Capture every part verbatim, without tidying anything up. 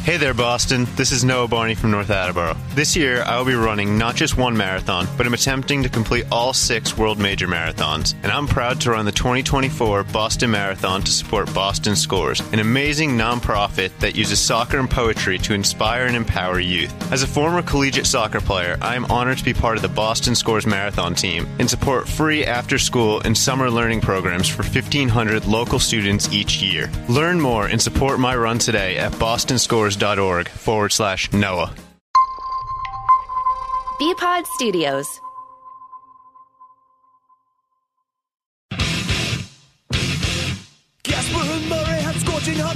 Hey there, Boston. This is Noah Barney from North Attleboro. This year, I will be running not just one marathon, but I'm attempting to complete all six World Major Marathons. And I'm proud to run the twenty twenty-four Boston Marathon to support Boston Scores, an amazing nonprofit that uses soccer and poetry to inspire and empower youth. As a former collegiate soccer player, I am honored to be part of the Boston Scores Marathon team and support free after-school and summer learning programs for fifteen hundred local students each year. Learn more and support my run today at bostonscores.org forward slash Noah. B-Pod Studios. Gasper and Murray have scorching hot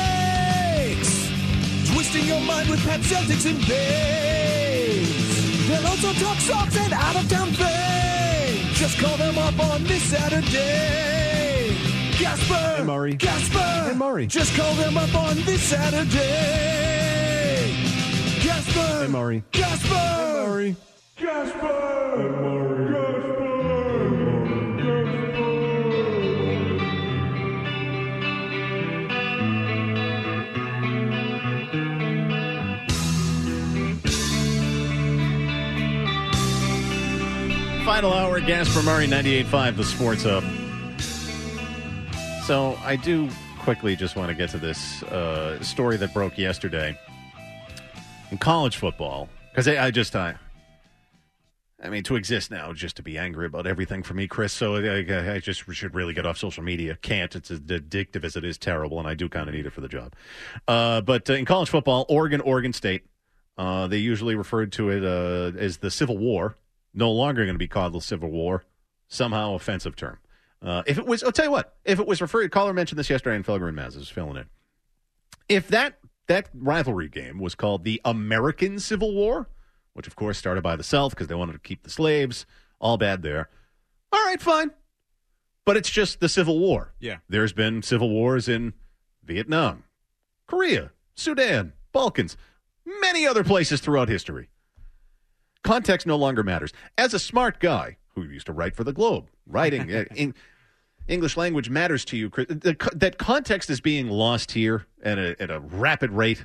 takes, twisting your mind with Pat Celtics and Babes. They'll also talk socks and out-of-town fame. Just call them up on this Saturday. Gasper and Murray. Gasper and Murray. Just call them up on this Saturday. Gasper and Murray. Gasper and Murray. Gasper and Murray. Final hour, Gasper Murray, ninety-eight point five, the Sports Hub. So I do quickly just want to get to this uh, story that broke yesterday in college football. Because I, I just, I, I mean, to exist now, just to be angry about everything for me, Chris. So I, I just should really get off social media. Can't. It's as addictive as it is terrible, and I do kind of need it for the job. Uh, but uh, in college football, Oregon, Oregon State, uh, they usually referred to it uh, as the Civil War. No longer going to be called the Civil War. Somehow offensive term. Uh, if it was, I'll tell you what, if it was referred, caller mentioned this yesterday in Felger and Maz, is filling in. If that that rivalry game was called the American Civil War, which of course started by the South because they wanted to keep the slaves, all bad there. All right, fine. But it's just the Civil War. Yeah. There's been civil wars in Vietnam, Korea, Sudan, Balkans, many other places throughout history. Context no longer matters. As a smart guy who used to write for the Globe, writing in English language matters to you. That context is being lost here at a, at a rapid rate.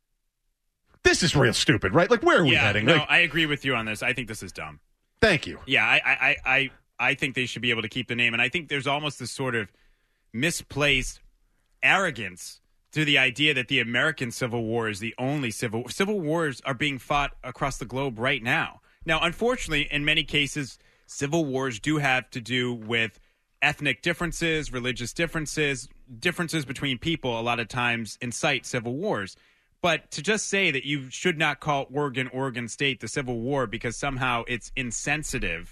This is real stupid, right? Like, where are we yeah, heading? No, like, I agree with you on this. I think this is dumb. Thank you. Yeah, I, I, I, I think they should be able to keep the name, and I think there's almost this sort of misplaced arrogance to the idea that the American Civil War is the only civil civil wars are being fought across the globe right now. Now, unfortunately, in many cases, civil wars do have to do with ethnic differences, religious differences, differences between people a lot of times incite civil wars. But to just say that you should not call Oregon, Oregon State the Civil War because somehow it's insensitive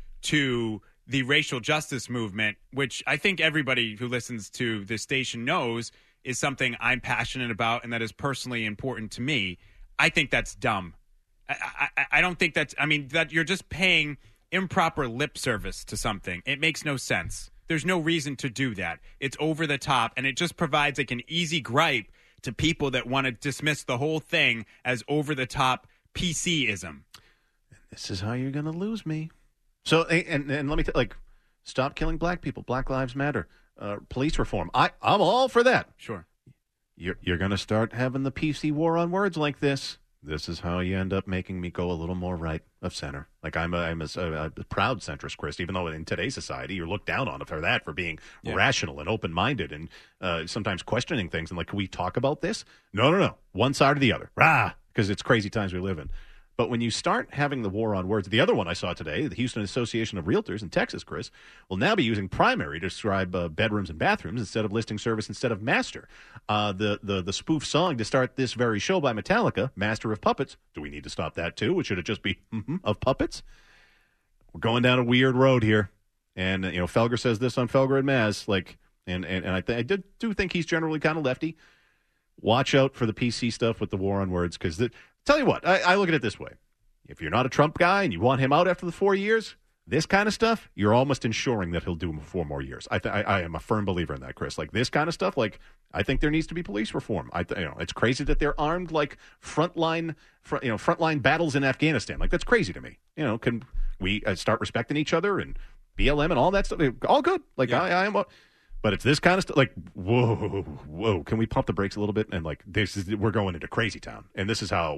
to the racial justice movement, which I think everybody who listens to this station knows is something I'm passionate about and that is personally important to me. I think that's dumb. I, I, I don't think that's, I mean, that you're just paying improper lip service to something. It makes no sense. There's no reason to do that. It's over the top, and it just provides like an easy gripe to people that want to dismiss the whole thing as over the top P C-ism. This is how you're going to lose me. So, and, and let me tell like, stop killing black people. Black lives matter. Uh, police reform. I, I'm all for that. Sure. You're, you're going to start having the P C war on words like this. This is how you end up making me go a little more right of center. Like I'm a, I'm a, a, a proud centrist, Chris, even though in today's society you're looked down on for that, for being yeah. rational and open-minded and uh, sometimes questioning things. And like, can we talk about this? No, no, no. One side or the other. Rah! Because it's crazy times we live in. But when you start having the war on words, the other one I saw today, the Houston Association of Realtors in Texas, Chris, will now be using primary to describe uh, bedrooms and bathrooms instead of listing service instead of master. Uh, the, the the spoof song to start this very show by Metallica, Master of Puppets. Do we need to stop that too? Or should it just be mm-hmm, of puppets? We're going down a weird road here. And, uh, you know, Felger says this on Felger and Maz, like, and, and, and I, th- I did, do think he's generally kind of lefty. Watch out for the P C stuff with the war on words, because tell you what, I, I look at it this way. If you're not a Trump guy and you want him out after the four years, this kind of stuff, you're almost ensuring that he'll do four more years. I, th- I, I am a firm believer in that, Chris. Like this kind of stuff, like I think there needs to be police reform. I, th- you know, it's crazy that they're armed like frontline, front, you know, frontline battles in Afghanistan. Like that's crazy to me. You know, can we uh, start respecting each other and B L M and all that stuff? All good. Like yeah. I, I am. A, But it's this kind of stuff. Like, whoa, whoa. Can we pump the brakes a little bit? And like, this is we're going into crazy town, and this is how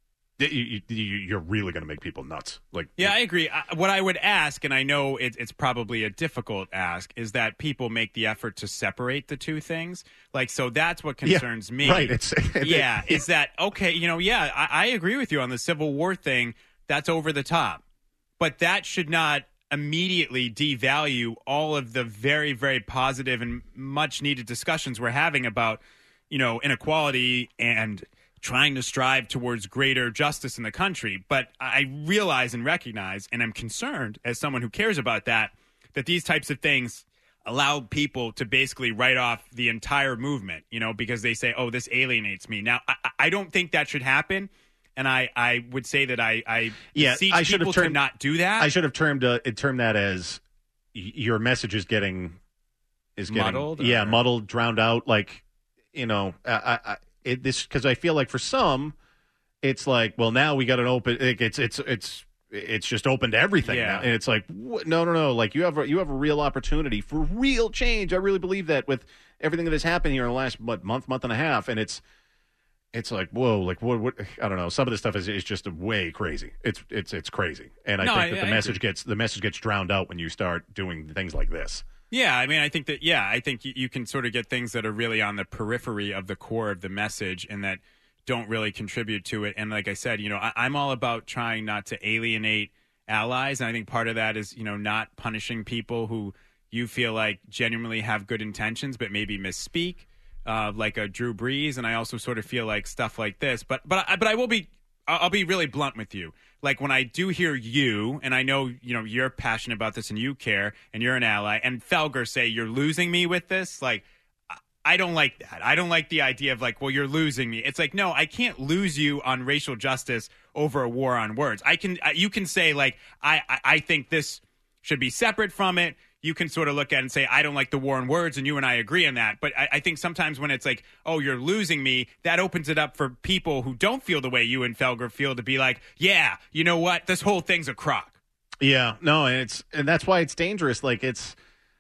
you, you, you're really going to make people nuts. Like, yeah, I agree. I, what I would ask, and I know it, it's probably a difficult ask, is that people make the effort to separate the two things. Like, so that's what concerns yeah, me. Right. It's yeah. Is that okay? You know, yeah, I, I agree with you on the Civil War thing. That's over the top, but that should not immediately devalue all of the very, very positive and much needed discussions we're having about, you know, inequality and trying to strive towards greater justice in the country. But I realize and recognize, and I'm concerned as someone who cares about that, that these types of things allow people to basically write off the entire movement, you know, because they say, oh, this alienates me. Now, I, I don't think that should happen. And I, I would say that I, I yeah, beseech I should people have termed, to not do that. I should have termed uh, termed that as y- your message is getting is getting muddled. Yeah, or? muddled, drowned out. Like, you know, I, I it, this because I feel like for some, it's like, well, now we got an open. It, it's it's it's it's just open to everything Yeah. now, and it's like, what? no, no, no. Like you have a, you have a real opportunity for real change. I really believe that with everything that has happened here in the last what, month, month and a half, and it's. It's like, whoa, like what, what? I don't know. Some of this stuff is, is just way crazy. It's it's it's crazy, and I No, think I- that the I message agree. gets the message gets drowned out when you start doing things like this. Yeah, I mean, I think that, yeah, I think you, you can sort of get things that are really on the periphery of the core of the message and that don't really contribute to it. And like I said, you know, I, I'm all about trying not to alienate allies. And I think part of that is, you know, not punishing people who you feel like genuinely have good intentions but maybe misspeak, uh, like a Drew Brees. And I also sort of feel like stuff like this. But but I, but I will be I'll I'll be really blunt with you. Like when I do hear you, and I know, you know, you're passionate about this and you care and you're an ally, and Felger say you're losing me with this, like, I- I don't like that. I don't like the idea of like, well, you're losing me. It's like, no, I can't lose you on racial justice over a war on words. I can, you can say like, I, I, I think this should be separate from it. You can sort of look at it and say, I don't like the war on words, and you and I agree on that. But I, I think sometimes when it's like, oh, you're losing me, that opens it up for people who don't feel the way you and Felger feel to be like, yeah, you know what? This whole thing's a crock. Yeah, no, and it's and that's why it's dangerous. Like it's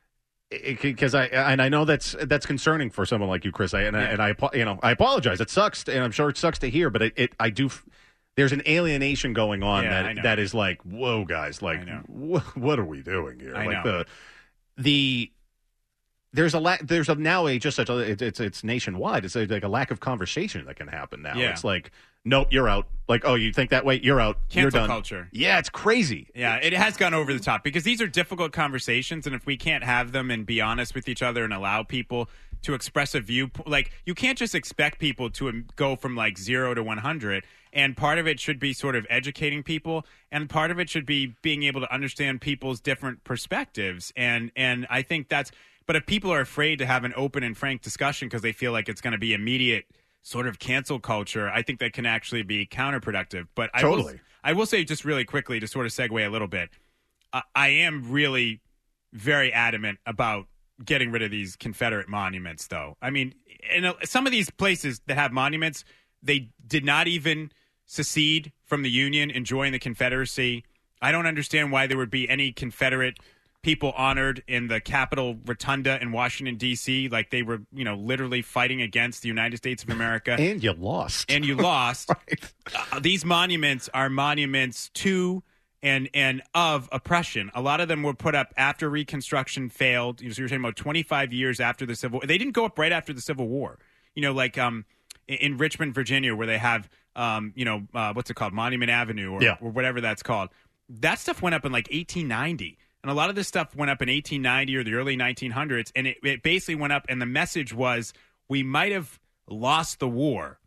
because I and I know that's that's concerning for someone like you, Chris. I, and, I, Yeah. and I you know I apologize. It sucks, and I'm sure it sucks to hear. But it, it I do. There's an alienation going on Yeah, I that know. that is like, whoa, guys, like, I know. wh- what are we doing here? I like know. the the there's a la- there's a now a just such a it's it's, it's nationwide. It's a, like a lack of conversation that can happen now. Yeah. It's like, nope, you're out. Like, oh, you think that way? You're out. you're Cancel done. culture. Yeah, it's crazy. Yeah, it has gone over the top because these are difficult conversations, and if we can't have them and be honest with each other and allow people to express a view, like you can't just expect people to um, go from like zero to one hundred. And part of it should be sort of educating people, and part of it should be being able to understand people's different perspectives. And and I think that's. But if people are afraid to have an open and frank discussion because they feel like it's going to be immediate sort of cancel culture, I think that can actually be counterproductive. But I will, Totally. I will say just really quickly to sort of segue a little bit, uh, I am really very adamant about getting rid of these Confederate monuments, though. I mean, in a, some of these places that have monuments, they did not even secede from the Union and join the Confederacy. I don't understand why there would be any Confederate people honored in the Capitol Rotunda in Washington, D C, like they were, you know, literally fighting against the United States of America. And you lost. And you lost. Right. Uh, these monuments are monuments to and and of oppression. A lot of them were put up after Reconstruction failed. You know, so you're talking about twenty-five years after the Civil War. They didn't go up right after the Civil War. You know, like um, in, in Richmond, Virginia, where they have, um, you know, uh, what's it called? Monument Avenue or, Yeah. or whatever that's called. That stuff went up in like eighteen ninety. And a lot of this stuff went up in eighteen ninety or the early nineteen hundreds, and it, it basically went up, and the message was we might have lost the war,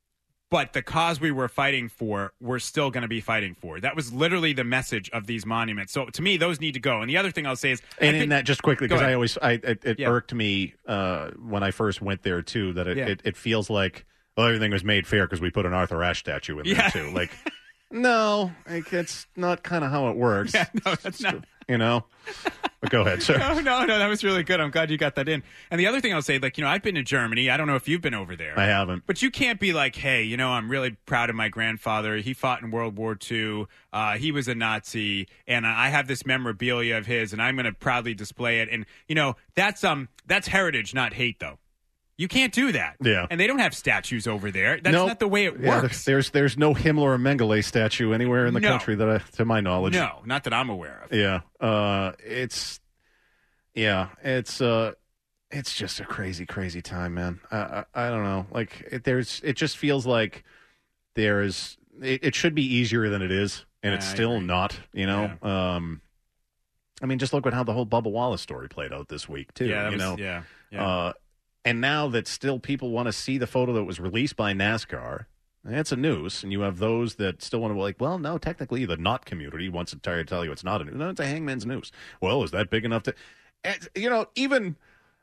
but the cause we were fighting for, we're still going to be fighting for. That was literally the message of these monuments. So to me, those need to go. And the other thing I'll say is... I And think- in that, just quickly, Go because ahead. I always, I it, it Yeah. irked me uh, when I first went there too. That it, Yeah. it, it feels like, well, everything was made fair because we put an Arthur Ashe statue in Yeah. there too. Like, no, like, it's not kind of how it works. Yeah, no, that's not... You know, But go ahead, sir. No, no, no, that was really good. I'm glad you got that in. And the other thing I'll say, like, you know, I've been to Germany. I don't know if you've been over there. I haven't. But you can't be like, hey, you know, I'm really proud of my grandfather. He fought in World War Two. Uh, he was a Nazi, and I have this memorabilia of his, and I'm going to proudly display it. And, you know, that's um that's heritage, not hate, though. You can't do that. Yeah. And they don't have statues over there. That's Nope. not the way it Yeah, works. there's there's no Himmler or Mengele statue anywhere in the No. country that, I, to my knowledge. No, not that I'm aware of. Yeah. Uh, it's yeah. It's uh, it's just a crazy, crazy time, man. I I, I don't know. Like it, there's, it just feels like there's. It, it should be easier than it is, and Yeah, it's I still agree. not. You know. Um, I mean, just look at how the whole Bubba Wallace story played out this week too. Yeah, that you was- know. yeah, yeah. Uh, and now that still people want to see the photo that was released by NASCAR, it's a noose. And you have those that still want to be like, well, no, technically the not community wants to try to tell you it's not a noose. No, it's a hangman's noose. Well, is that big enough to, and, you know, even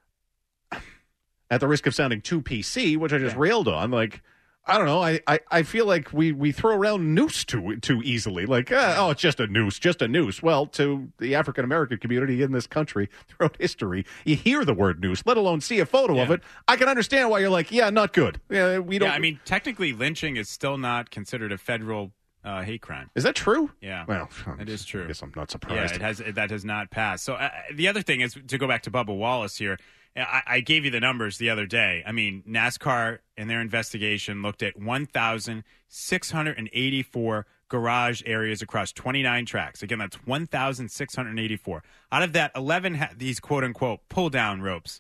at the risk of sounding too P C, which I just Yeah. railed on, like, I don't know. I, I, I feel like we, we throw around noose too too easily. Like, uh, oh, it's just a noose, just a noose. Well, to the African American community in this country throughout history, you hear the word noose, let alone see a photo of Yeah. it. I can understand why you're like, yeah, not good. Yeah, we don't. Yeah, I mean, technically, lynching is still not considered a federal uh, hate crime. is that true? Yeah. Well, It is true. I guess I'm not Yeah, surprised. it has it, that has not passed. So uh, the other thing is to go back to Bubba Wallace here. I, I gave you the numbers the other day. I mean, NASCAR in their investigation looked at one thousand six hundred eighty-four garage areas across twenty-nine tracks. Again, that's one thousand six hundred eighty-four. Out of that, eleven had these quote unquote pull down ropes.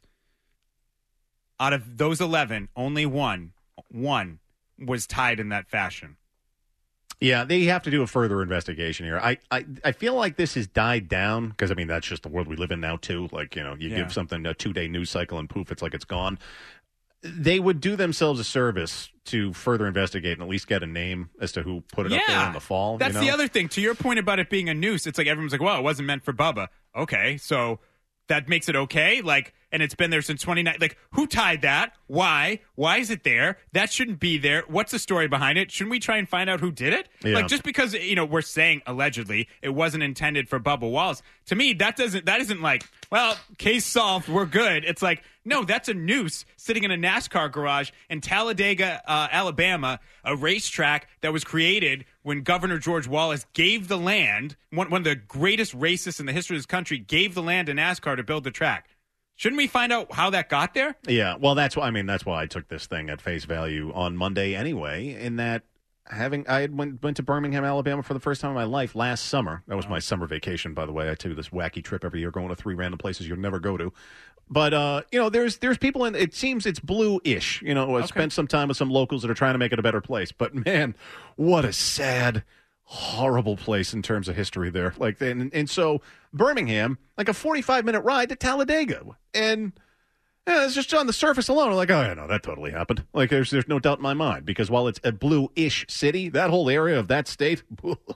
Out of those eleven, only one one was tied in that fashion. Yeah, they have to do a further investigation here. I, I, I feel like this has died down because, I mean, that's just the world we live in now, too. Like, you know, you Yeah. give something a two-day news cycle and poof, it's like it's gone. They would do themselves a service to further investigate and at least get a name as to who put it up there in the fall. That's you know? the other thing. To your point about it being a noose, it's like everyone's like, well, it wasn't meant for Bubba. Okay, so that makes it okay? Like, and it's been there since twenty-nine. Like, who tied that? Why? Why is it there? That shouldn't be there. What's the story behind it? Shouldn't we try and find out who did it? Yeah. Like, just because, you know, we're saying allegedly it wasn't intended for Bubba Wallace, to me, that doesn't, that isn't like, well, case solved, we're good. It's like, no, that's a noose sitting in a NASCAR garage in Talladega, uh, Alabama, a racetrack that was created when Governor George Wallace gave the land, one, one of the greatest racists in the history of this country, gave the land to NASCAR to build the track. Shouldn't we find out how that got there? Yeah, well, that's why I mean that's why I took this thing at face value on Monday anyway. In that having I had went went to Birmingham, Alabama for the first time in my life last summer. That was my summer vacation, by the way. I do this wacky trip every year, going to three random places you'll never go to. But uh, you know, there's there's people in. It seems it's blue-ish. You know, I Okay. spent some time with some locals that are trying to make it a better place. But man, what a sad, horrible place in terms of history there. Like, and and so Birmingham, like a forty-five minute ride to Talladega, and yeah, it's just on the surface alone. I'm like, oh yeah, no, that totally happened. Like, there's there's no doubt in my mind because while it's a blue-ish city, that whole area of that state,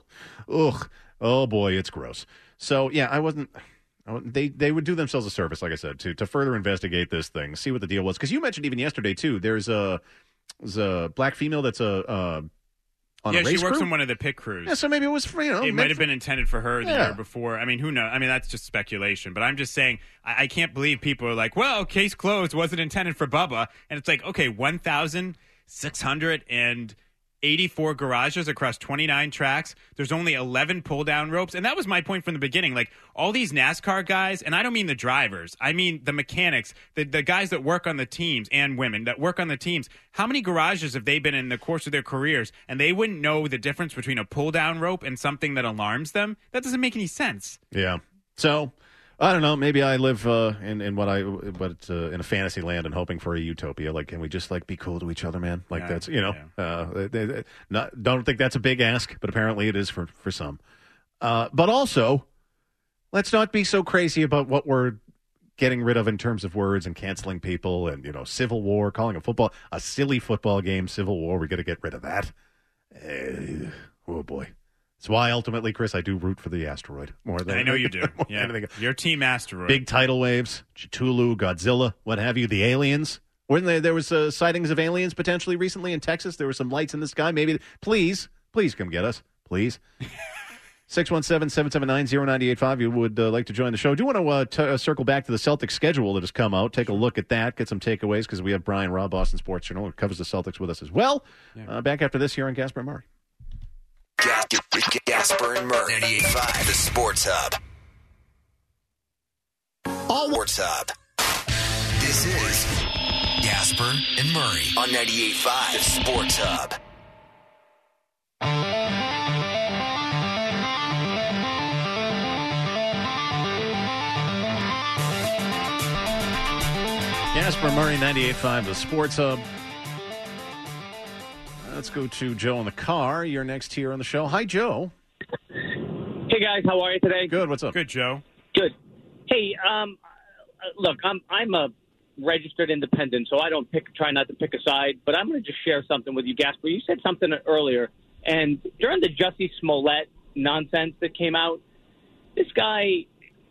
ugh, oh boy, it's gross. So yeah, I wasn't. I wasn't- They they would do themselves a service, like I said, to to further investigate this thing, see what the deal was. Because you mentioned even yesterday too. There's a there's a black female that's a uh, on yeah, a race she works crew. on one of the pit crews. Yeah, so maybe it was for, you know, It meant might have for- been intended for her the Yeah. year before. I mean, who knows? I mean, that's just speculation. But I'm just saying, I, I can't believe people are like, well, case closed, wasn't intended for Bubba. And it's like, okay, one thousand six hundred eighty-four garages across twenty-nine tracks. There's only eleven pull-down ropes. And that was my point from the beginning. Like, all these NASCAR guys, and I don't mean the drivers, I mean the mechanics, the, the guys that work on the teams, and women that work on the teams. How many garages have they been in the course of their careers, and they wouldn't know the difference between a pull-down rope and something that alarms them? That doesn't make any sense. Yeah. So I don't know. Maybe I live uh, in in what I what uh, in a fantasy land and hoping for a utopia. Like, can we just like be cool to each other, man? Like Yeah, that's you know. yeah. Uh, they, they- not don't think that's a big ask, but apparently it is for for some. Uh, but also, let's not be so crazy about what we're getting rid of in terms of words and canceling people and you know civil war, calling a football a silly football game civil war. We got to get rid of that. Uh, oh boy. That's why ultimately, Chris, I do root for the asteroid more than I know you do. more than Yeah. anything else. Your team asteroid. Big tidal waves, Cthulhu, Godzilla, what have you, the aliens. Weren't there, there was uh, sightings of aliens potentially recently in Texas. There were some lights in the sky. Maybe, please, please come get us, please. six one seven, seven seven nine, zero nine eight five. You would uh, like to join the show. I do want to uh, t- uh, circle back to the Celtics schedule that has come out. Take a look at that. Get some takeaways because we have Brian Robb, Boston Sports Journal, who covers the Celtics with us as well. Yeah. Uh, back after this here on Gasper and Murray. Gasper and Murray. ninety-eight point five, the Sports Hub. All Sports Hub. This is Gasper and Murray on ninety-eight point five, the Sports Hub. Gasper Murray, ninety-eight point five, the Sports Hub. Let's go to Joe in the car. You're next here on the show. Hi, Joe. Hey, guys. How are you today? Good. What's up? Good, Joe. Good. Hey, um, look, I'm I'm a registered independent, so I don't pick, try not to pick a side, but I'm going to just share something with you, Gasper. You said something earlier, and during the Jussie Smollett nonsense that came out, this guy,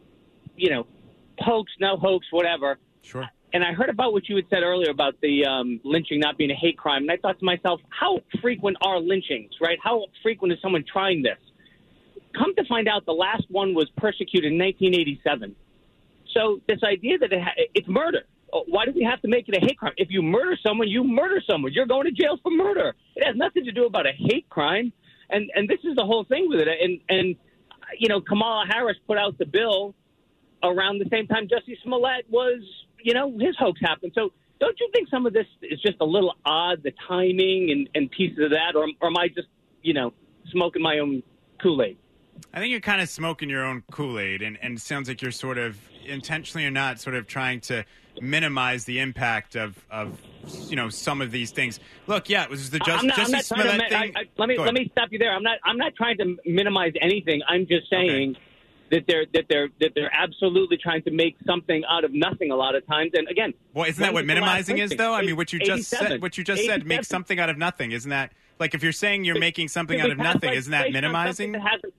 you know, hoax, no hoax, whatever. Sure. And I heard about what you had said earlier about the um, lynching not being a hate crime. And I thought to myself, how frequent are lynchings, right? How frequent is someone trying this? Come to find out, the last one was persecuted in nineteen eighty-seven. So this idea that it ha- it's murder. Why do we have to make it a hate crime? If you murder someone, you murder someone. You're going to jail for murder. It has nothing to do about a hate crime. And and this is the whole thing with it. And, and you know, Kamala Harris put out the bill around the same time Jussie Smollett was, you know, his hoax happened. So don't you think some of this is just a little odd, the timing and, and pieces of that? Or, or am I just, you know, smoking my own Kool-Aid? I think you're kind of smoking your own Kool-Aid, and, and it sounds like you're sort of, intentionally or not, sort of trying to minimize the impact of, of you know, some of these things. Look, yeah, it was the just, I'm not, Jussie I'm not Smollett to, thing. I, I, let me let me stop you there. I'm not I'm not trying to minimize anything. I'm just saying okay. that they're that they're that they're absolutely trying to make something out of nothing a lot of times. And again, well, isn't that what minimizing is, though? I mean, what you just said, what you just said, make something out of nothing. Isn't that like if you're saying you're making something out of nothing? Isn't that minimizing?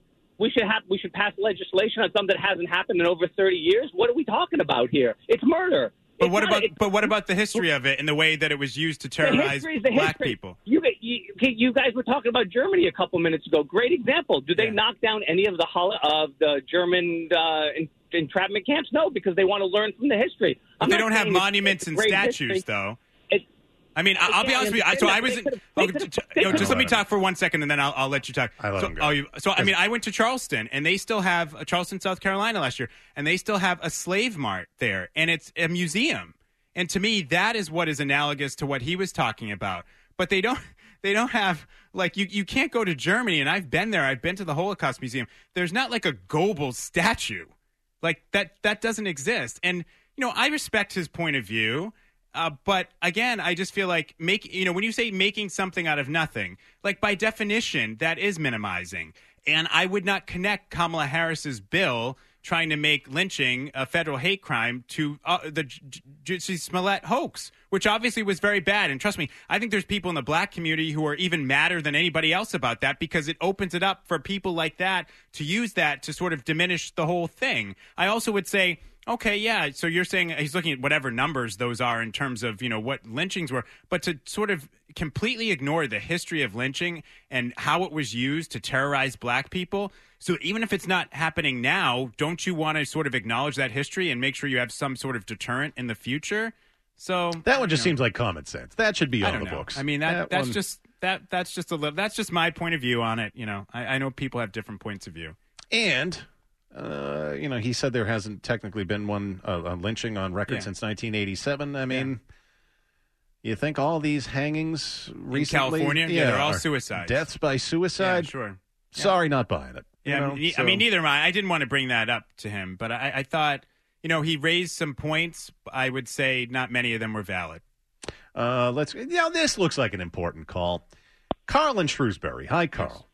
We should have we should pass legislation on something that hasn't happened in over thirty years. What are we talking about here? It's murder. But it's what not, about but what about the history of it and the way that it was used to terrorize the the black history. people? You, you you guys were talking about Germany a couple minutes ago. Great example. Did they yeah. knock down any of the of the German uh, entrapment camps? No, because they want to learn from the history. But they don't have monuments and statues, history. though. It, I mean, I'll be honest with you. So I was, oh, you know, just let me talk for one second, and then I'll, I'll let you talk. I let so, him go. Oh, you, so I mean, I went to Charleston, and they still have uh, Charleston, South Carolina, last year, and they still have a slave mart there, and it's a museum. And to me, that is what is analogous to what he was talking about. But they don't, they don't have like you. You can't go to Germany, and I've been there. I've been to the Holocaust Museum. There's not like a Goebbels statue, like that. That doesn't exist. And you know, I respect his point of view. Uh, but again, I just feel like make you know when you say making something out of nothing, like by definition, that is minimizing. And I would not connect Kamala Harris's bill trying to make lynching a federal hate crime to uh, the Jussie Smollett hoax, which obviously was very bad. And trust me, I think there's people in the black community who are even madder than anybody else about that because it opens it up for people like that to use that to sort of diminish the whole thing. I also would say, okay, yeah, so you're saying he's looking at whatever numbers those are in terms of, you know, what lynchings were, but to sort of completely ignore the history of lynching and how it was used to terrorize black people. So even if it's not happening now, don't you want to sort of acknowledge that history and make sure you have some sort of deterrent in the future? So that one just know, seems like common sense. That should be I on don't the know. books. I mean, that, that that's one... just that that's just a little that's just my point of view on it. You know, I, I know people have different points of view. And Uh, you know, he said there hasn't technically been one uh, a lynching on record yeah. since nineteen eighty-seven. I mean, yeah. you think all these hangings recently, in California, yeah, yeah they're all suicides, deaths by suicide. Yeah, sure. Sorry, yeah. not buying it. Yeah, know, I, mean, so. I mean, neither am I. I didn't want to bring that up to him, but I, I thought, you know, he raised some points. I would say not many of them were valid. Uh, let's. You know, this looks like an important call. Carl in Shrewsbury. Hi, Carl. Yes.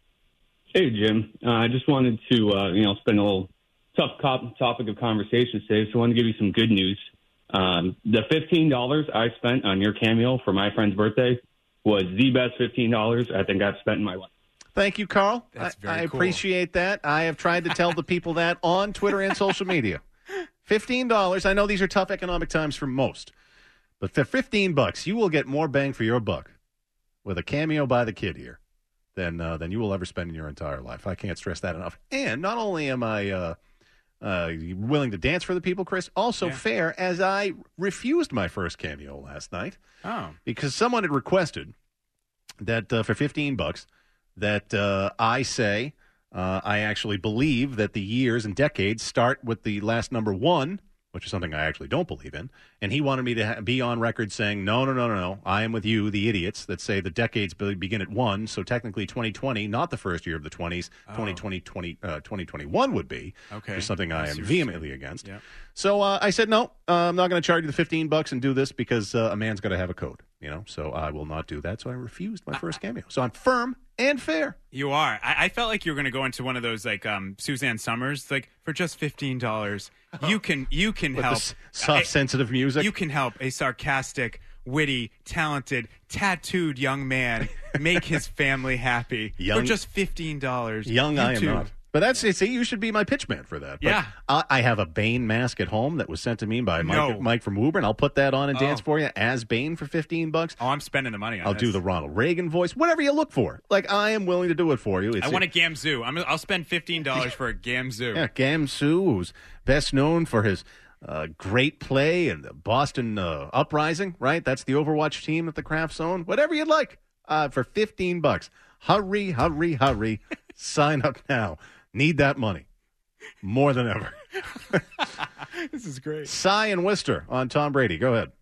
Hey, Jim. Uh, I just wanted to, uh, you know, spend a little tough cop- topic of conversation today, so I want to give you some good news. Um, the fifteen dollars I spent on your cameo for my friend's birthday was the best fifteen dollars I think I've spent in my life. Thank you, Carl. That's very I, I cool. appreciate that. I have tried to tell the people that on Twitter and social media. fifteen dollars. I know these are tough economic times for most, but for fifteen bucks, you will get more bang for your buck with a cameo by the kid here. than uh, than you will ever spend in your entire life. I can't stress that enough. And not only am I uh, uh, willing to dance for the people, Chris, also Yeah. fair, as I refused my first cameo last night Oh. because someone had requested that uh, for fifteen bucks that uh, I say uh, I actually believe that the years and decades start with the last number one, which is something I actually don't believe in. And he wanted me to ha- be on record saying, no, no, no, no, no. I am with you, the idiots that say the decades be- begin at one. So technically twenty twenty, not the first year of the twenties, Oh. twenty twenty, twenty, uh, twenty twenty-one would be, Okay. which is something I I see am what you're vehemently saying. against. Yeah. So uh, I said, no, uh, I'm not going to charge you the fifteen bucks and do this because uh, a man's got to have a code, you know. So I will not do that. So I refused my first cameo. So I'm firm and fair. You are. I, I felt like you were going to go into one of those like um, Suzanne Summers, like for just fifteen dollars, you can you can With the help s- soft, I- sensitive music. You can help a sarcastic, witty, talented, tattooed young man make his family happy Young- for just fifteen dollars. Young, I am YouTube. not. But that's see, you should be my pitch man for that. But Yeah. I, I have a Bane mask at home that was sent to me by Mike, No. Mike from Woburn. I'll put that on and dance Oh. for you as Bane for fifteen bucks. Oh, I'm spending the money on I'll this. do the Ronald Reagan voice, whatever you look for. Like I am willing to do it for you. It's, I want a Gamzoo. I'm, I'll spend fifteen dollars for a Gamzoo. Yeah, Gamsu, who's best known for his uh, great play in the Boston uh, Uprising, right? That's the Overwatch team at the Kraft Zone. Whatever you'd like uh, for fifteen bucks. Hurry, hurry, hurry. Sign up now. Need that money more than ever. This is great. Cy and Worcester on Tom Brady. Go ahead.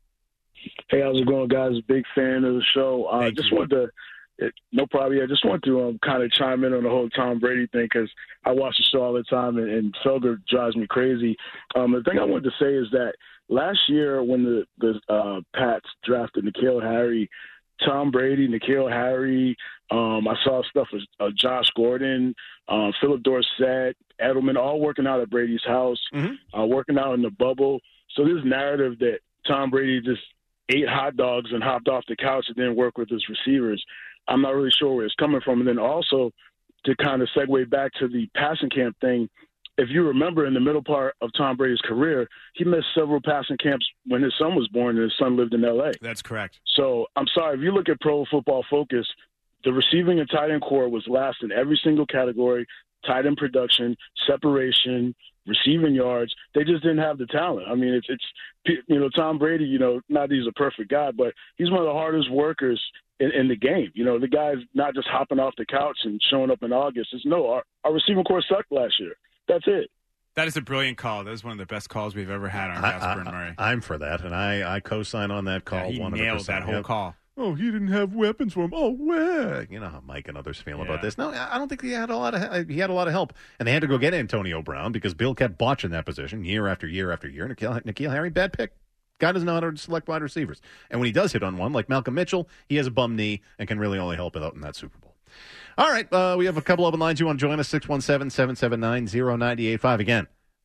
Hey, how's it going, guys? Big fan of the show. I uh, Thank just you. wanted to, it, no problem. Yeah, just wanted to um, kind of chime in on the whole Tom Brady thing because I watch the show all the time, and, and Felger drives me crazy. Um, the thing I wanted to say is that last year when the the uh, Pats drafted N'Keal Harry, Tom Brady, N'Keal Harry, um, I saw stuff with uh, Josh Gordon, um, Philip Dorsett, Edelman, all working out at Brady's house, Mm-hmm. uh, working out in the bubble. So this narrative that Tom Brady just ate hot dogs and hopped off the couch and didn't work with his receivers, I'm not really sure where it's coming from. And then also to kind of segue back to the passing camp thing, if you remember in the middle part of Tom Brady's career, he missed several passing camps when his son was born and his son lived in L A. That's correct. So I'm sorry, if you look at Pro Football Focus, the receiving and tight end core was last in every single category: tight end production, separation, receiving yards. They just didn't have the talent. I mean, it's it's you know Tom Brady. You know, not that he's a perfect guy, but he's one of the hardest workers in, in the game. You know, the guy's not just hopping off the couch and showing up in August. It's no, our, our receiving core sucked last year. That's it. That is a brilliant call. That is one of the best calls we've ever had on I, Casper and Murray. am for that, and I, I co-sign on that call. Yeah, he one hundred percent. nailed that whole Yep. call. Oh, he didn't have weapons for him. Oh, well, you know how Mike and others feel Yeah. about this. No, I don't think he had a lot of he had a lot of help, and they had to go get Antonio Brown because Bill kept botching that position year after year after year. N'Keal, N'Keal Harry, bad pick. Guy doesn't know how to select wide receivers, and when he does hit on one, like Malcolm Mitchell, he has a bum knee and can really only help it out in that Super Bowl. All right, uh, we have a couple open lines. You want to join us? six one seven, seven seven nine, zero nine eight five. Again,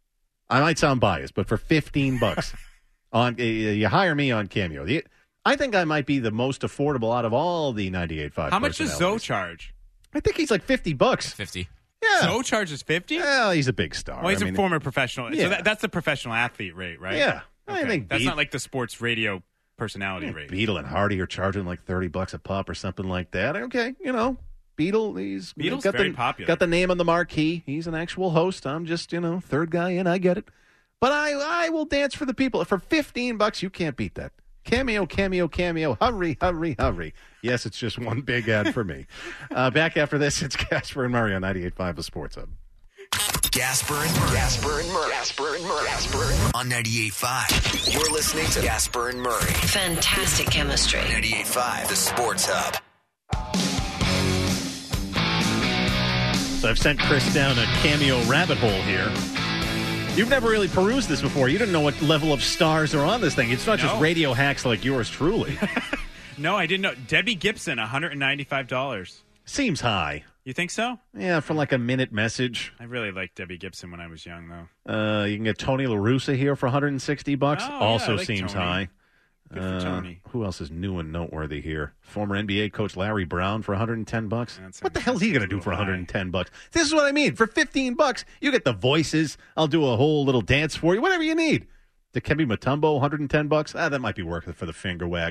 I might sound biased, but for fifteen bucks on uh, you hire me on Cameo. The, I think I might be the most affordable out of all the ninety-eight point five. How much does Zoe personalities. charge? I think he's like fifty bucks. fifty. Yeah. Zoe charges fifty? Well, he's a big star. Well, he's I a mean, former professional. Yeah. So that, that's the professional athlete rate, right? Yeah. I Okay. think that's Beat- not like the sports radio personality rate. Beetle and Hardy are charging like thirty bucks a pop or something like that. Okay, you know, Beetle, he's Beetle's got very the, popular. Got the name on the marquee. He's an actual host. I'm just, you know, third guy in. I get it. But I, I will dance for the people. For fifteen bucks, you can't beat that. Cameo, cameo, cameo. Hurry, hurry, hurry. Yes, it's just one big ad for me. Uh, back after this, it's Casper and Murray on ninety-eight point five, the Sports Hub. Gasper and Murray. Gasper and Murray. Gasper and Murray. Gasper and Murray. On ninety-eight point five. You're listening to Gasper and Murray. Fantastic chemistry. ninety-eight point five, the Sports Hub. So I've sent Chris down a Cameo rabbit hole here. You've never really perused this before. You didn't know what level of stars are on this thing. It's not just No. radio hacks like yours truly. No, I didn't know. Debbie Gibson, one hundred ninety-five dollars. Seems high. You think so? Yeah, for like a minute message. I really liked Debbie Gibson when I was young, though. Uh, you can get Tony La Russa here for one hundred sixty bucks. Oh, yeah, also I like seems Tony. high. Good for Uh, Tony. Who else is new and noteworthy here? Former N B A coach Larry Brown for one hundred ten bucks. That sounds- What the hell's he that going to seems do a for little one hundred ten bucks? This is what I mean. For fifteen bucks, you get the voices. I'll do a whole little dance for you. Whatever you need. Dikembe Mutombo, one hundred ten bucks. Ah, that might be worth it for the finger wag.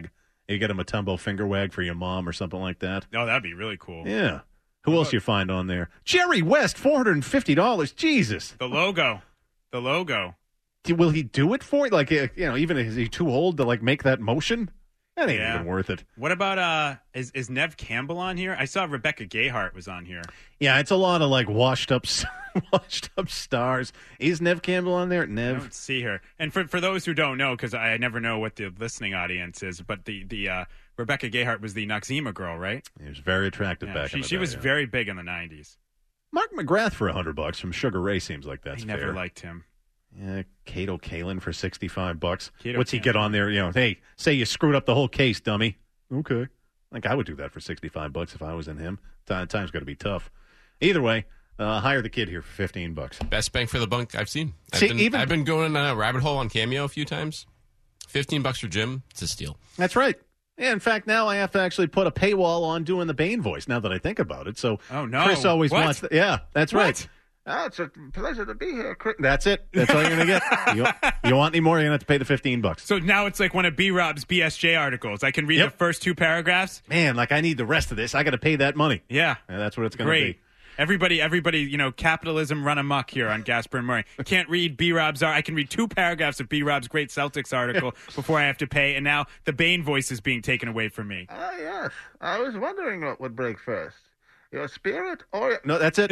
You get a Matumbo finger wag for your mom or something like that. Oh, that'd be really cool. Yeah. Who else you find on there? Jerry West, four hundred fifty dollars. Jesus. The logo. The logo. Will he do it for you? Like, uh, you know, even is he too old to, like, make that motion? That ain't Yeah. even worth it. What about, uh, is, is Nev Campbell on here? I saw Rebecca Gayheart was on here. Yeah, it's a lot of, like, washed up washed up stars. Is Nev Campbell on there? I Nev? don't see her. And for for those who don't know, because I never know what the listening audience is, but the, the uh, Rebecca Gayheart was the Noxzema girl, right? He was very attractive Yeah, back she, in the she day, was yeah. very big in the nineties. Mark McGrath for a hundred bucks from Sugar Ray seems like that's I never fair. liked him. Yeah, Kato Kalin for sixty-five bucks. Kato What's he Kalin. get on there? You know, hey, say you screwed up the whole case, dummy. Okay. Like, I would do that for sixty-five bucks if I was in him. Time, time's got to be tough. Either way, uh, hire the kid here for fifteen bucks. Best bang for the buck I've seen. I've, See, been, even- I've been going on a rabbit hole on Cameo a few times. fifteen bucks for Jim. It's a steal. That's right. Yeah, in fact, now I have to actually put a paywall on doing the Bane voice now that I think about it. So Oh, no. Chris always What? wants. The, yeah, that's What? right. Oh, it's a pleasure to be here, Chris. That's it. That's all you're going to get. You, you want any more, you're going to have to pay the fifteen bucks. So now it's like one of B-Rob's B S J articles. I can read Yep. the first two paragraphs. Man, like, I need the rest of this. I got to pay that money. Yeah. And that's what it's going to Great. be. Everybody, everybody, you know, capitalism run amok here on Gasper and Murray. Can't read B-Rob's. ar- I can read two paragraphs of B-Rob's great Celtics article before I have to pay, and now the Bane voice is being taken away from me. Ah, yes. I was wondering what would break first. Your spirit or your... No, that's it.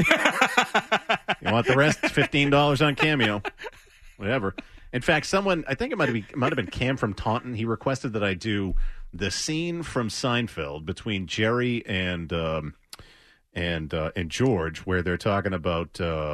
You want the rest? It's fifteen dollars on Cameo. Whatever. In fact, someone, I think it might have been, it might have been Cam from Taunton. He requested that I do the scene from Seinfeld between Jerry and um, and uh, and George, where they're talking about uh,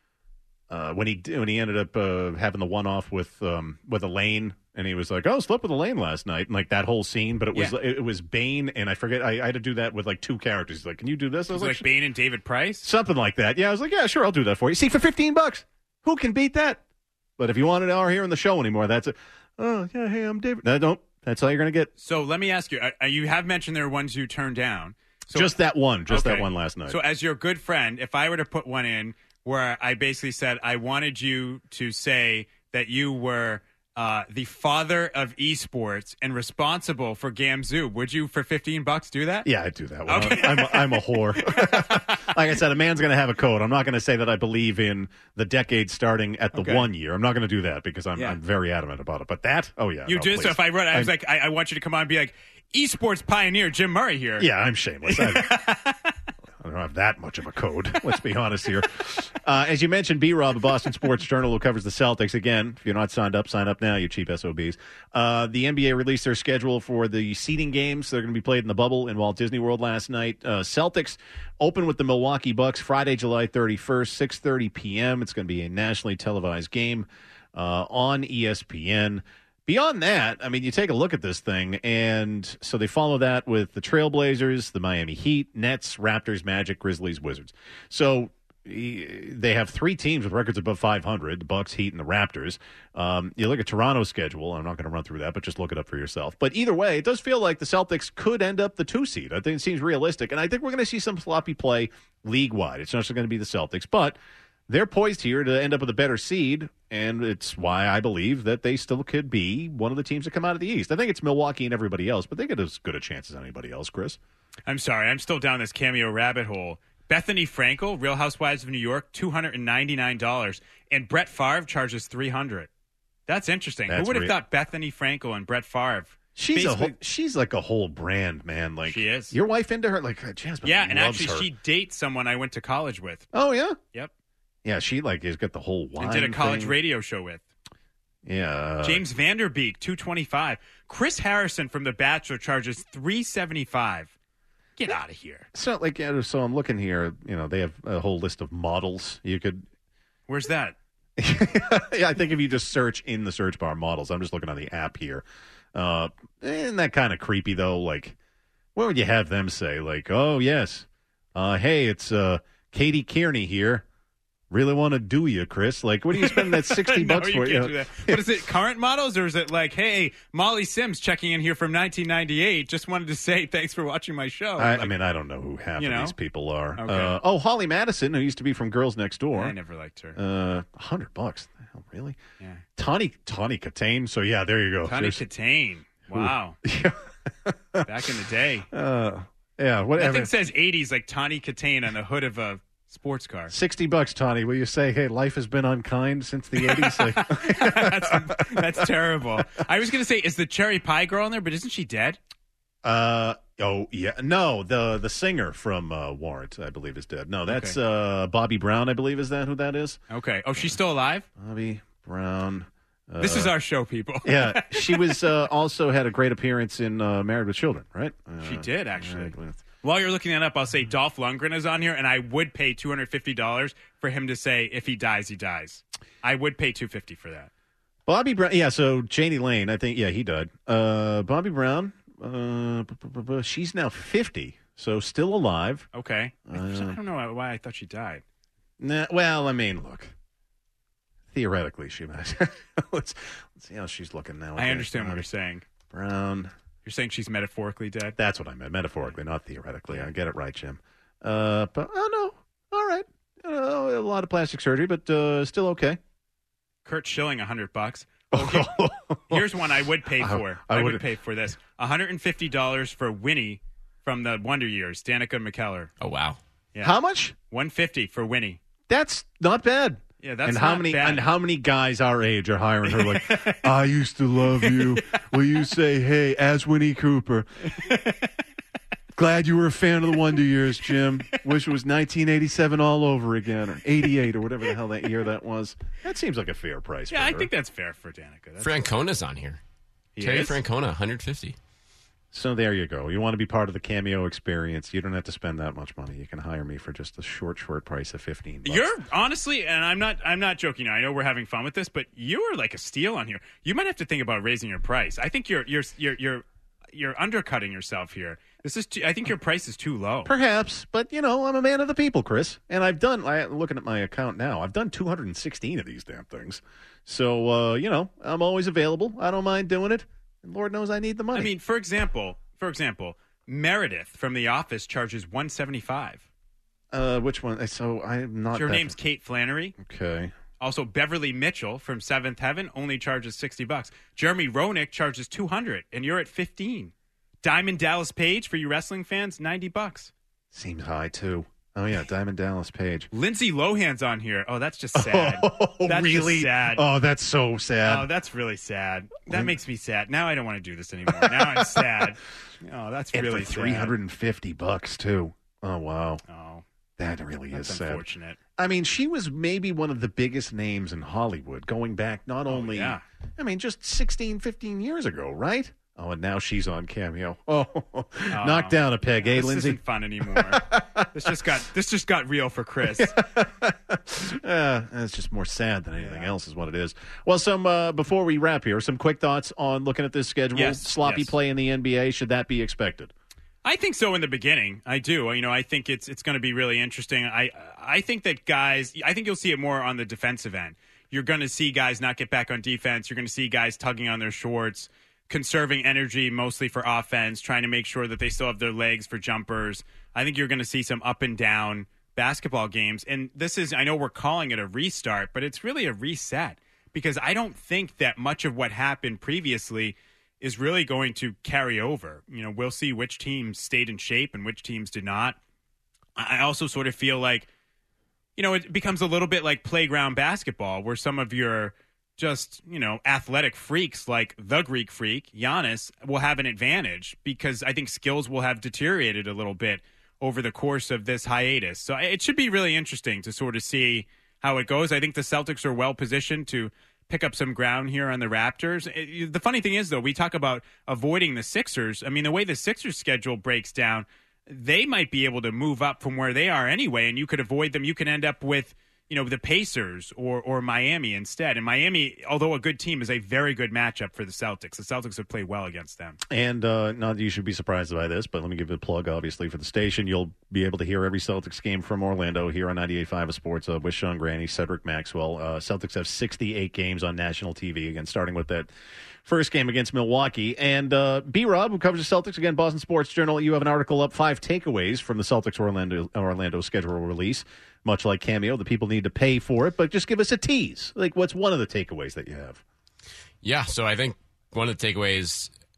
uh, when he when he ended up uh, having the one off with um, with Elaine. And he was like, "Oh, slept with Elaine last night," and like that whole scene. But it was Yeah. it, it was Bane, and I forget. I, I had to do that with like two characters. He's like, "Can you do this?" I Was was it like, like Bane and David Price? something like that. Yeah, I was like, "Yeah, sure, I'll do that for you." See, for fifteen bucks, who can beat that? But if you want an hour here in the show anymore, that's it. Oh yeah, hey, I'm David. No, don't. That's all you're gonna get. So let me ask you. Uh, you have mentioned there are ones you turned down. So, just that one. Just that okay. one last night. So as your good friend, if I were to put one in where I basically said I wanted you to say that you were uh, the father of esports and responsible for Gamzoo, would you for fifteen bucks do that? Yeah, I do that one. Okay. I'm, a, I'm a whore. Like I said, a man's going to have a code. I'm not going to say that I believe in the decade starting at the Okay. one year. I'm not going to do that because I'm, Yeah. I'm very adamant about it. But that, oh yeah, You no, just please. so if I wrote, I was I'm- like, I, I want you to come on and be like, esports pioneer Jim Murray here. Yeah, I'm shameless. I, I don't have that much of a code. Let's be honest here. Uh, as you mentioned, B-Rob, the Boston Sports Journal, who covers the Celtics. Again, if you're not signed up, sign up now, you cheap S O Bs. Uh, the N B A released their schedule for the seeding games. They're going to be played in the bubble in Walt Disney World last night. Uh, Celtics open with the Milwaukee Bucks Friday, July thirty-first, six thirty p.m. It's going to be a nationally televised game uh, on E S P N. Beyond that, I mean, you take a look at this thing, and so they follow that with the Trailblazers, the Miami Heat, Nets, Raptors, Magic, Grizzlies, Wizards. So e- they have three teams with records above five hundred, the Bucks, Heat, and the Raptors. Um, you look at Toronto's schedule, I'm not going to run through that, but just look it up for yourself. But either way, it does feel like the Celtics could end up the two seed. I think it seems realistic, and I think we're going to see some sloppy play league-wide. It's not just going to be the Celtics, but they're poised here to end up with a better seed, and it's why I believe that they still could be one of the teams that come out of the East. I think it's Milwaukee and everybody else, but they get as good a chance as anybody else, Chris. I'm sorry, I'm still down this Cameo rabbit hole. Bethany Frankel, Real Housewives of New York, two hundred ninety-nine dollars, and Brett Favre charges three hundred dollars. That's interesting. That's Who would have re- thought Bethany Frankel and Brett Favre? She's a basically- whole, she's like a whole brand, man. Like She is. Your wife into her? Like Jasmine Yeah, and loves actually, her. she dates someone I went to college with. Oh yeah, Yep, yeah. She like has got the whole wine and did a college thing. radio show with. Yeah, uh, James Vanderbeek, two twenty-five. Chris Harrison from The Bachelor charges three seventy-five. Get out of here. So like, yeah, so I'm looking here. You know, they have a whole list of models. You could. Where's that? Yeah, I think if you just search in the search bar models, I'm just looking on the app here. Uh, isn't that kind of creepy though? Like, what would you have them say? Like, oh yes, uh, hey, it's uh, Katie Kearney here. Really want to do you, Chris? Like, what are you spending that sixty No, bucks you for? can't You know? do that. But is it current models, or is it like, hey, Molly Sims checking in here from nineteen ninety-eight? Just wanted to say thanks for watching my show. I, Like, I mean, I don't know who half You of know? these people are. Okay. Uh, oh, Holly Madison, who used to be from Girls Next Door. I never liked her. Uh, hundred bucks. The hell, really? Yeah. Tawny Tawny Katane. So yeah, there you go. Connie There's- Katane. Wow. Yeah. Back in the day. Uh, yeah, whatever. Nothing says eighties like Tawny Katane on the hood of a sports car. Sixty bucks, Tawny. Will you say, "Hey, life has been unkind since the eighties"? Like, that's, that's terrible. I was going to say, is the Cherry Pie girl in there? But isn't she dead? uh, oh yeah, no. The the singer from uh, Warrant, I believe, is dead. No, that's Okay. uh, Bobby Brown. I believe is that who that is? Okay. Oh, she's still alive? Bobby Brown. Uh, This is our show, people. yeah, she was uh, also had a great appearance in uh, Married with Children, right? Uh, She did, actually. Married with- While you're looking that up, I'll say Dolph Lundgren is on here, and I would pay two hundred fifty dollars for him to say, if he dies, he dies. I would pay two hundred fifty dollars for that. Bobby Brown. Yeah, so Janie Lane, I think. Yeah, he died. Uh, Bobby Brown. Uh, bu- bu- bu- bu- she's now fifty, so still alive. Okay. I Uh, don't know why I thought she died. Nah, well, I mean, look. Theoretically, she might. let's, let's see how she's looking now. I understand what you're saying. Brown. You're saying she's metaphorically dead? That's what I meant, metaphorically, not theoretically. I get it right, Jim. Uh, but oh no, all right. Uh, a lot of plastic surgery, but uh, still okay. Kurt Schilling, a hundred bucks. Okay. Here's one I would pay for. I- I I, would would- pay for this. one hundred fifty dollars for Winnie from the Wonder Years, Danica McKellar. Oh, wow. Yeah. How much? one hundred fifty dollars for Winnie. That's not bad. Yeah, that's and how not many bad. and how many guys our age are hiring her? Like, I used to love you. Will you say, "Hey, as Winnie Cooper"? Glad you were a fan of the Wonder Years, Jim. Wish it was nineteen eighty-seven all over again, or eighty-eight, or whatever the hell that year that was. That seems like a fair price. Yeah, for I her. think that's fair for Danica. That's Francona's on here. He Terry is? Francona, one hundred fifty. So there you go. You want to be part of the Cameo experience. You don't have to spend that much money. You can hire me for just a short, short price of fifteen bucks. You're honestly, and I'm not, I'm not joking. I know we're having fun with this, but you are like a steal on here. You might have to think about raising your price. I think you're, you're, you're, you're, you're undercutting yourself here. This is, too, I think your price is too low. Perhaps, but you know, I'm a man of the people, Chris, and I've done. I, looking at my account now, I've done two hundred sixteen of these damn things. So uh, you know, I'm always available. I don't mind doing it, and Lord knows I need the money. I mean, for example, for example, Meredith from The Office charges one seventy-five. uh, which one? So I'm not. Her that- name's Kate Flannery. okay. Also, Beverly Mitchell from Seventh Heaven only charges sixty bucks. Jeremy Roenick charges two hundred, and you're at fifteen. Diamond Dallas Page for you wrestling fans, ninety bucks. Seems high too. Oh yeah, Diamond Dallas Page. Lindsay Lohan's on here. Oh, that's just sad. Oh, that's really? Just sad. Oh, that's so sad. Oh, that's really sad. That makes me sad. Now I don't want to do this anymore. Now I'm sad. Oh, that's and really for three sad. hundred fifty bucks too. Oh wow, Oh, that really that's is sad. unfortunate. I mean, she was maybe one of the biggest names in Hollywood going back not only, yeah. I mean, just sixteen, fifteen years ago, right? Oh, and now she's on Cameo. Oh, knock down a peg, eh, This Lindsay? isn't fun anymore. this just got this just got real for Chris. Uh, it's just more sad than anything else is what it is. Well, some uh, before we wrap here, some quick thoughts on looking at this schedule. Yes, Sloppy yes. play in the N B A. Should that be expected? I think so in the beginning. I do. You know, I think it's it's going to be really interesting. I I think that guys, I think you'll see it more on the defensive end. You're going to see guys not get back on defense. You're going to see guys tugging on their shorts, conserving energy mostly for offense, trying to make sure that they still have their legs for jumpers. I think you're going to see some up and down basketball games. And this is, I know we're calling it a restart, but it's really a reset because I don't think that much of what happened previously is really going to carry over. You know, we'll see which teams stayed in shape and which teams did not. I also sort of feel like, you know, it becomes a little bit like playground basketball where some of your just, you know, athletic freaks like the Greek freak, Giannis, will have an advantage because I think skills will have deteriorated a little bit over the course of this hiatus. So it should be really interesting to sort of see how it goes. I think the Celtics are well positioned to pick up some ground here on the Raptors. It, the funny thing is, though, we talk about avoiding the Sixers. I mean, the way the Sixers schedule breaks down, they might be able to move up from where they are anyway, and you could avoid them. You could end up with, you know, the Pacers or or Miami instead. And Miami, although a good team, is a very good matchup for the Celtics. The Celtics have played well against them. And uh, not that you should be surprised by this, but let me give you a plug, obviously, for the station. You'll be able to hear every Celtics game from Orlando here on ninety-eight point five of Sports uh, with Sean Graney, Cedric Maxwell. Uh, Celtics have sixty-eight games on national T V, again, starting with that first game against Milwaukee. And uh, B-Rob, who covers the Celtics, again, Boston Sports Journal, you have an article up, five takeaways from the Celtics Orlando, Orlando schedule release. Much like Cameo, the people need to pay for it, but just give us a tease. Like, what's one of the takeaways that you have? Yeah, so I think one of the takeaways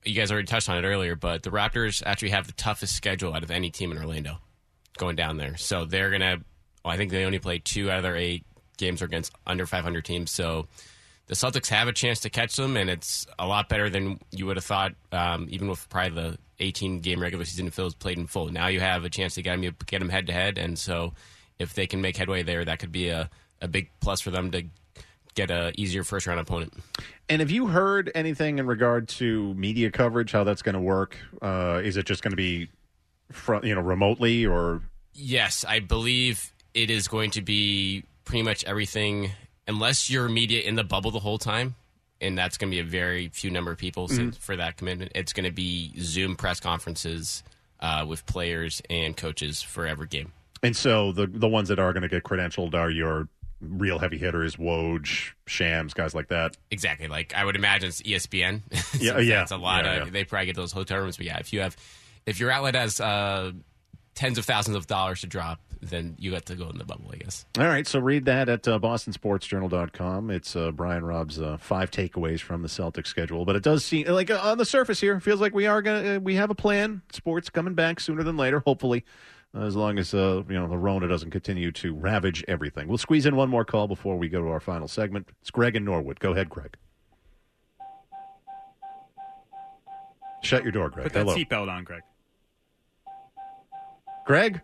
you guys already touched on it earlier, but the Raptors actually have the toughest schedule out of any team in Orlando going down there. So they're going to, well, I think they only play two out of their eight games are against under five hundred teams. So the Celtics have a chance to catch them, and it's a lot better than you would have thought, um, even with probably the eighteen-game regular season if it was played in full. Now you have a chance to get them, get them head-to-head, and so if they can make headway there, that could be a, a big plus for them to get a easier first-round opponent. And have you heard anything in regard to media coverage, how that's going to work? Uh, is it just going to be fr- you know, remotely or? Yes, I believe it is going to be pretty much everything, unless you're media in the bubble the whole time, and that's going to be a very few number of people Mm-hmm. for that commitment. It's going to be Zoom press conferences uh, with players and coaches for every game. And so the the ones that are going to get credentialed are your real heavy hitters, Woj, Shams, guys like that. Exactly. Like I would imagine it's E S P N. So Yeah, yeah. That's a lot Yeah, of. yeah. They probably get those hotel rooms. But yeah, if you have, if your outlet has uh, tens of thousands of dollars to drop, then you got to go in the bubble, I guess. All right, so read that at uh, boston sports journal dot com. It's uh, Brian Robb's uh, five takeaways from the Celtics schedule. But it does seem like uh, on the surface here, feels like we are gonna uh, we have a plan. Sports coming back sooner than later, hopefully. As long as uh, you know the Rona doesn't continue to ravage everything. We'll squeeze in one more call before we go to our final segment. It's Greg in Norwood. Go ahead, Greg. Shut your door, Greg. Put that Hello. seatbelt on, Greg. Greg?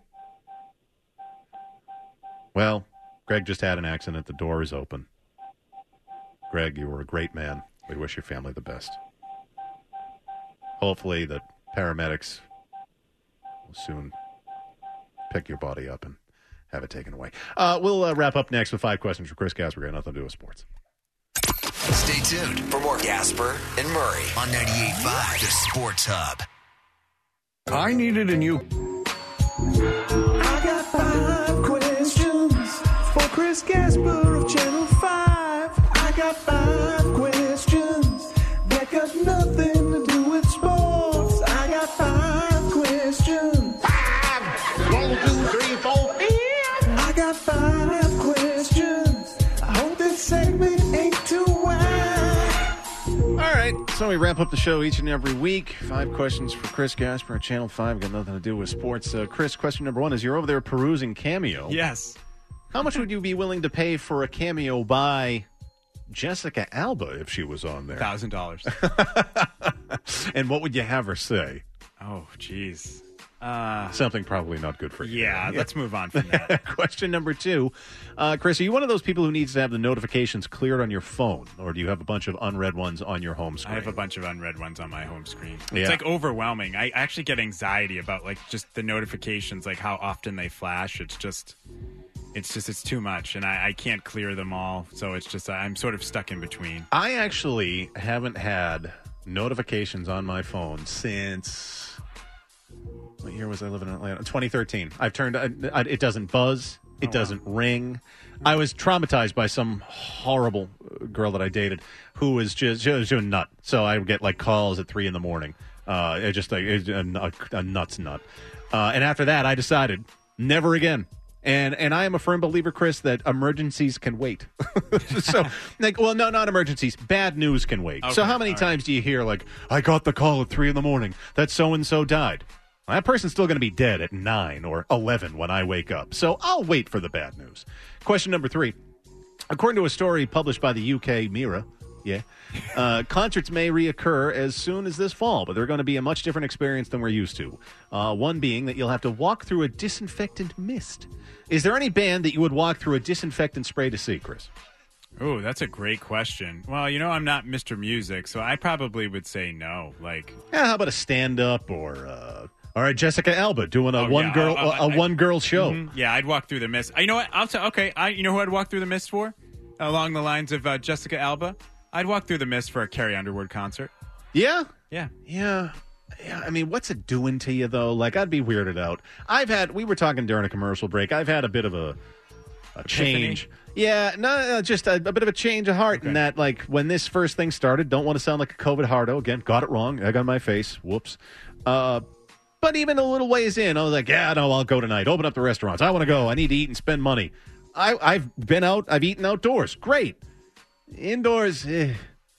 Well, Greg just had an accident. The door is open. Greg, you were a great man. We wish your family the best. Hopefully the paramedics will soon pick your body up and have it taken away. Uh, we'll uh, wrap up next with five questions for Chris Gasper. Got nothing to do with sports. Stay tuned for more Gasper and Murray on ninety-eight point five, the Sports Hub. I needed a new. I got five questions for Chris Gasper of Channel five. I got five questions that got nothing to do with sports. I got five questions. Five! One, two, three, four. I got five questions. I hope this segment ain't too wide. All right, so we wrap up the show each and every week. Five questions for Chris Gasper at Channel five. Got nothing to do with sports. Uh, Chris, question number one is you're over there perusing Cameo. Yes. How much would you be willing to pay for a cameo by Jessica Alba if she was on there? one thousand dollars. And what would you have her say? Oh, jeez. Uh, Something probably not good for you. yeah, let's move on from that. Question number two. Uh, Chris, are you one of those people who needs to have the notifications cleared on your phone, or do you have a bunch of unread ones on your home screen? I have a bunch of unread ones on my home screen. Yeah. It's like overwhelming. I actually get anxiety about like just the notifications, like how often they flash. It's just, it's just, it's too much, and I, I can't clear them all. So it's just, I'm sort of stuck in between. I actually haven't had notifications on my phone since... What year was I living in Atlanta? twenty thirteen. I've turned. I, I, it doesn't buzz. It Oh, doesn't wow. ring. I was traumatized by some horrible uh, girl that I dated who was just she was a nut. So I would get like calls at three in the morning. Uh, it just like it, a, a, a nuts nut. Uh, and after that, I decided never again. And and I am a firm believer, Chris, that emergencies can wait. So, like, well, no, not emergencies. Bad news can wait. So, Okay, how many all right. times do you hear like, I got the call at three in the morning that so and so died? Well, that person's still going to be dead at nine or eleven when I wake up. So I'll wait for the bad news. Question number three. According to a story published by the U K Mirror, yeah, uh, concerts may reoccur as soon as this fall, but they're going to be a much different experience than we're used to. Uh, one being that you'll have to walk through a disinfectant mist. Is there any band that you would walk through a disinfectant spray to see, Chris? Oh, that's a great question. Well, you know, I'm not Mister Music, so I probably would say no. Like, Yeah, how about a stand-up or, uh, all right, Jessica Alba doing a Oh, one yeah, girl I- I- a, a I- one girl show. mhm, yeah, I'd walk through the mist. You know what? I'll tell. Okay, I, you know who I'd walk through the mist for? Along the lines of uh, Jessica Alba, I'd walk through the mist for a Carrie Underwood concert. Yeah, Yeah. yeah. Yeah, I mean, what's it doing to you, though? Like, I'd be weirded out. I've had, we were talking during a commercial break, I've had a bit of a, a change. Yeah, no, no, just a, a bit of a change of heart in that, like, when this first thing started, don't want to sound like a COVID hardo. Again, got it wrong. Egg on my face. Whoops. Uh, but even a little ways in, I was like, yeah, no, I'll go tonight. Open up the restaurants. I want to go. I need to eat and spend money. I, I've been out. I've eaten outdoors. Great. Indoors, eh.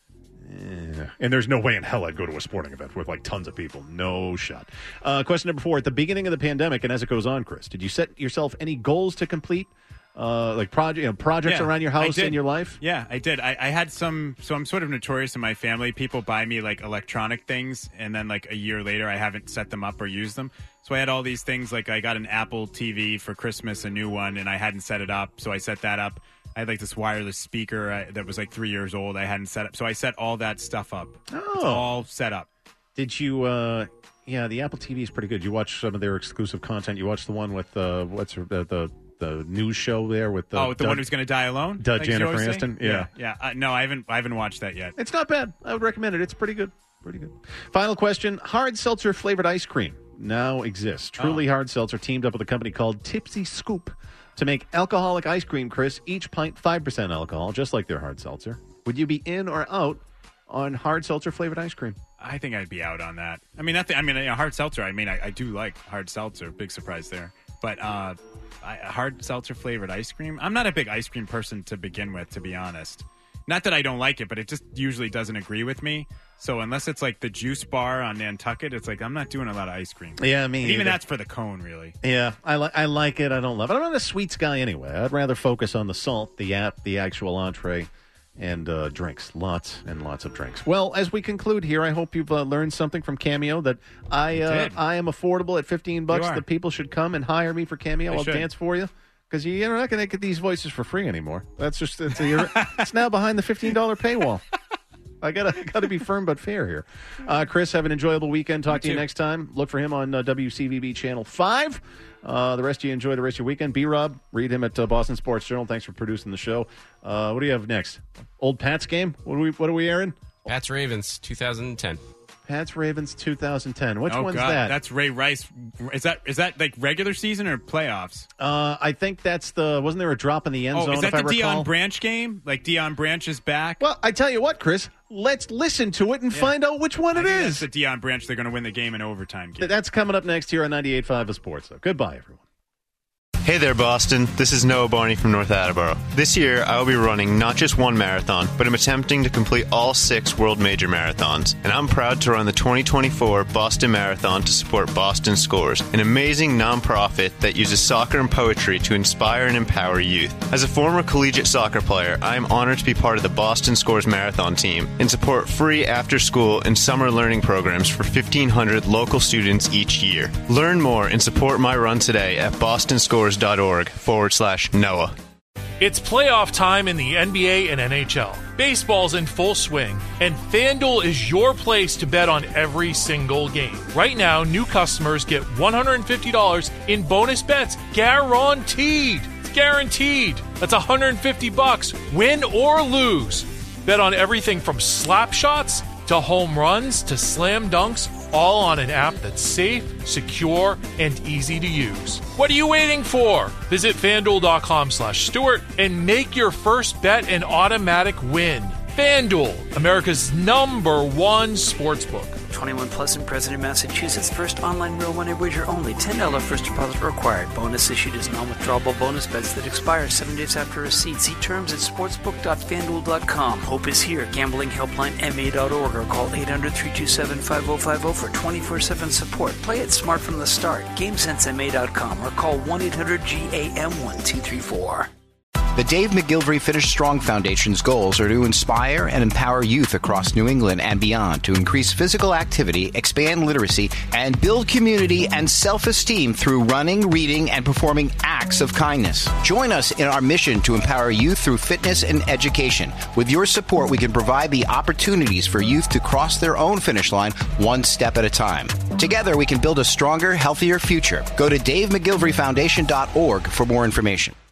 Yeah. And there's no way in hell I'd go to a sporting event with like tons of people. No shot. Uh, question number four. At the beginning of the pandemic, and as it goes on, Chris, did you set yourself any goals to complete? Uh, like project, you know, projects Yeah, around your I house did. and your life? Yeah, I did. I, I had some, so I'm sort of notorious in my family. People buy me like electronic things, and then like a year later, I haven't set them up or used them. So I had all these things, like I got an Apple T V for Christmas, a new one, and I hadn't set it up. So I set that up. I had like this wireless speaker uh, that was like three years old. I hadn't set up. So I set all that stuff up. Oh. It's all set up. Did you, uh, yeah, the Apple T V is pretty good. You watch some of their exclusive content. You watch the one with, uh, what's her, the, the, the news show there with the oh, the Doug, one who's going to die alone? Doug like you Jennifer always say? Aniston? Yeah. Yeah. yeah. Uh, no, I haven't, I haven't watched that yet. It's not bad. I would recommend it. It's pretty good. Pretty good. Final question. Hard seltzer flavored ice cream now exists. Truly Oh. Hard Seltzer teamed up with a company called Tipsy Scoop to make alcoholic ice cream, Chris. Each pint, five percent alcohol, just like their hard seltzer. Would you be in or out on hard seltzer flavored ice cream? I think I'd be out on that. I mean, nothing, I mean, you know, hard seltzer. I mean, I, I do like hard seltzer. Big surprise there. But uh, I, hard seltzer flavored ice cream. I'm not a big ice cream person to begin with, to be honest. Not that I don't like it, but it just usually doesn't agree with me. So unless it's like the juice bar on Nantucket, it's like I'm not doing a lot of ice cream. Yeah, me And even either. that's for the cone, really. Yeah, I, li- I like it. I don't love it. I'm not a sweets guy anyway. I'd rather focus on the salt, the app, the actual entree, and uh, drinks. Lots and lots of drinks. Well, as we conclude here, I hope you've uh, learned something from Cameo that I uh, did. I am affordable at fifteen bucks. You are. The people should come and hire me for Cameo. They I'll should. dance for you. Because you're not going to get these voices for free anymore. That's just it's, a, it's now behind the fifteen dollars paywall. I gotta gotta be firm but fair here. Uh, Chris, have an enjoyable weekend. Talk You to you too. next time. Look for him on uh, W C V B Channel five. Uh, the rest of you enjoy the rest of your weekend. B-Rob, read him at uh, Boston Sports Journal. Thanks for producing the show. Uh, what do you have next? Old Pats game? What are we What are we airing? Pats Ravens twenty ten. Pats Ravens twenty ten. Which oh, one's God. that? That's Ray Rice. Is that is that like regular season or playoffs? Uh, I think that's the. Wasn't there a drop in the end Oh, zone? is that if the I recall? Deion Branch game? Like Deion Branch is back? Well, I tell you what, Chris. Let's listen to it and find out which one I it think is. That's the Deion Branch. They're going to win the game in overtime. Game. That's coming up next here on ninety-eight point five The Sports. Though. Goodbye, everyone. Hey there, Boston. This is Noah Barney from North Attleboro. This year, I will be running not just one marathon, but I'm attempting to complete all six world major marathons. And I'm proud to run the twenty twenty-four Boston Marathon to support Boston Scores, an amazing nonprofit that uses soccer and poetry to inspire and empower youth. As a former collegiate soccer player, I am honored to be part of the Boston Scores Marathon team and support free after-school and summer learning programs for fifteen hundred local students each year. Learn more and support my run today at bostonscores.org forward slash Noah. It's playoff time in the N B A and N H L. Baseball's in full swing, and FanDuel is your place to bet on every single game. Right now, new customers get one hundred fifty dollars in bonus bets guaranteed. It's guaranteed. That's one hundred fifty bucks, win or lose. Bet on everything from slap shots to home runs to slam dunks, all on an app that's safe, secure, and easy to use. What are you waiting for? Visit FanDuel.com slash Stewart and make your first bet an automatic win. FanDuel, America's number one sportsbook. twenty-one plus and present in Massachusetts. First online real money wager only. ten dollars first deposit required. Bonus issued as non-withdrawable bonus bets that expire seven days after receipt. See terms at sportsbook dot fanduel dot com. Hope is here. Gambling helpline M A dot org or call eight hundred, three two seven, five oh five oh for twenty-four seven support. Play it smart from the start. game sense M A dot com or call one eight hundred G A M one two three four. The Dave McGilvery Finish Strong Foundation's goals are to inspire and empower youth across New England and beyond to increase physical activity, expand literacy, and build community and self-esteem through running, reading, and performing acts of kindness. Join us in our mission to empower youth through fitness and education. With your support, we can provide the opportunities for youth to cross their own finish line one step at a time. Together, we can build a stronger, healthier future. Go to dave mcgilvery foundation dot org for more information.